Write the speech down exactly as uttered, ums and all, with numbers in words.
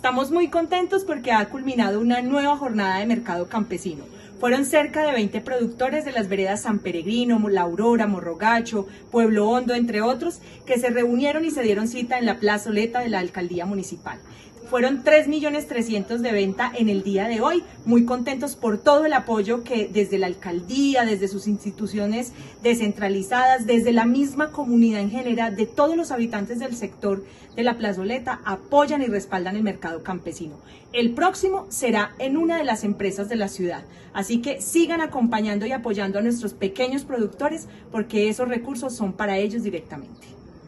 Estamos muy contentos porque ha culminado una nueva jornada de mercado campesino. Fueron cerca de veinte productores de las veredas San Peregrino, La Aurora, Morrogacho, Pueblo Hondo, entre otros, que se reunieron y se dieron cita en la plazoleta de la alcaldía municipal. Fueron tres millones trescientos de venta en el día de hoy, muy contentos por todo el apoyo que desde la alcaldía, desde sus instituciones descentralizadas, desde la misma comunidad en general, de todos los habitantes del sector de la plazoleta, apoyan y respaldan el mercado campesino. El próximo será en una de las empresas de la ciudad, así que sigan acompañando y apoyando a nuestros pequeños productores porque esos recursos son para ellos directamente.